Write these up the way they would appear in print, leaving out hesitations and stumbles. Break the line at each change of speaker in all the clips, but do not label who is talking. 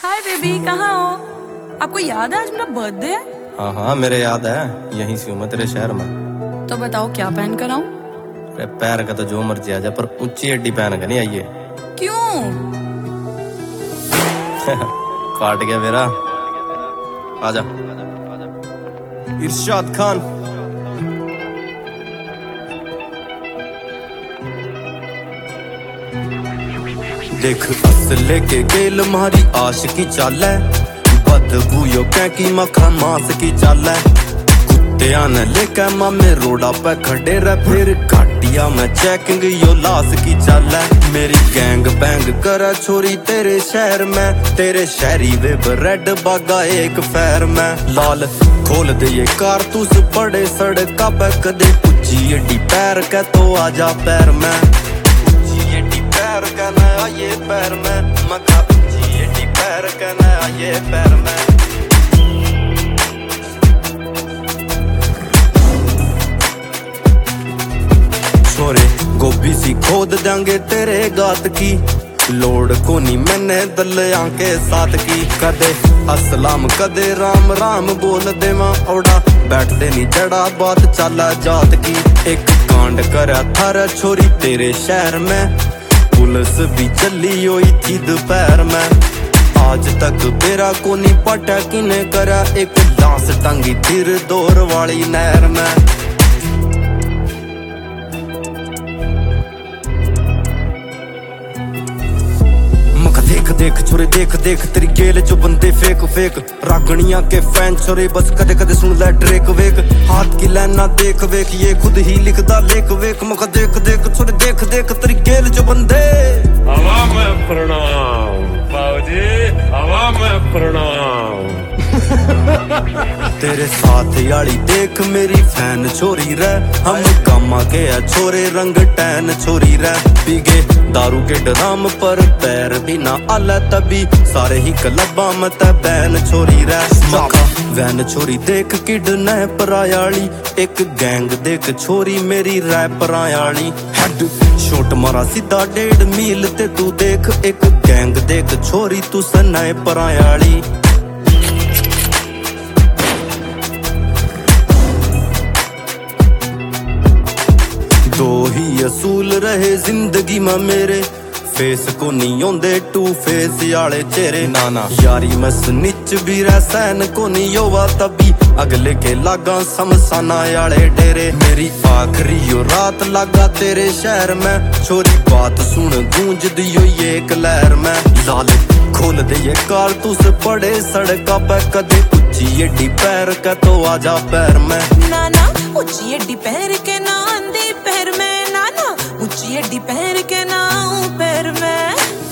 Hi baby, कहाँ हो? आपको याद है आज मेरा बर्थडे है?
हाँ हाँ मेरे याद है, यहीं से हूँ मैं तेरे शहर में।
तो बताओ क्या पहन कर आऊं?
अरे पैर का तो जो मर्जी आ जाए, पर ऊंची एडी पहन का नहीं आइए।
क्यों?
काट गया मेरा। आजा। इरशाद खान। देख असले के गेल मारी आश की चाल है, बदबू यो कै की मखा मास की चाल है। कुत्तिया ने लेके मामे रोडा पे खड़े रह, फिर घाटिया में चेकिंग यो लाश की चाल है। मेरी गैंग बैंग करे छोरी तेरे शहर में, तेरे शहरी वे रेड बागा एक फैर में। लाल खोल दे ये कारतूस पड़े सड़का पे, कदे उच्ची एडी पैर के तो आजा पैर में। पैर कहना आइए पैर में, मखा ऊंची एडी पैर कहना आइए पैर में। छोरे गोभी सी खोद देंगे तेरे गात की, लोड को नहीं मैंने दलिया के साथ की। कदे अस्सलाम कदे राम राम बोल देवा औड़ा, बैठते नहीं जड़ा बात चाला जात की। एक कांड करा थारा छोरी तेरे शहर में, पुलिस भी चली हुई थी दोपहर में। आज तक बेरा को नहीं पटा किने करा, एक लाश टंगी फिर दौर वाली नहर में। देख देख छोरे देख देख तेरी गेल जो बंदे फेक फेक, रागणिया के फैन छोरे बस कदे कदे सुन ले ड्रेक वेक। हाथ की लाइना देख वेक, ये खुद ही लिखदा लेख वेक। मका देख देख छोरे देख देख तेरी गेल जो बंदे।
हवा में प्रणाम बाबूजी, हवा में प्रणाम।
तेरे साथ याली देख मेरी फैन छोरी रे, हम कामा के छोरे रंग टैन छोरी रे। पीगे दारू के ड्राम पर पैर भी ना आला, तभी सारे ही क्लबा मत बैन छोरी रे। मका वैन छोरी देख किड न परायाली, एक गैंग देख छोरी मेरी रैपर आयाली। हेड शॉट मारा सीधा 1.5 मील ते तू देख, एक गैंग देख छोरी तू सनाए परायाली। दो ही असूल रहे जिंदगी में मेरे, फेस को नहीं आंदे टू फेस आले चेहरे। नाना यारी में स्निच भी रहसन को नहीं होवा, तभी अगले के लागा समसाना आले डेरे। मेरी आखिरी यो रात लागा तेरे शहर में, छोरी बात सुन गूंज दियो ये एक लहर में। लाल खोल दे ये कारतूस पड़े सड़का पे, कदे ऊंची एडी पैर का तो आजा पैर में।
नाना ऊंची एडी पैर के ना आंधी पैर में, नाना ऊंची एडी पैर के ना पैर में।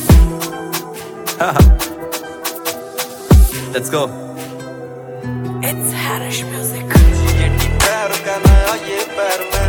Let's go.
It's Harish music.
ये पैर का ना ये पैर में।